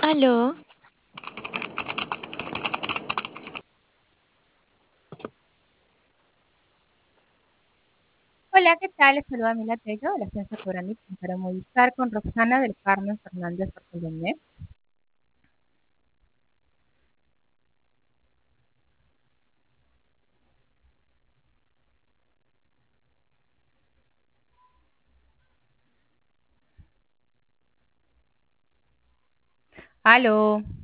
Aló, Hola, ¿qué tal? Les saluda Mila Tello de la Ciencia Coral para Movistar con Roxana del Carmen Fernández Bartolomé. Aló.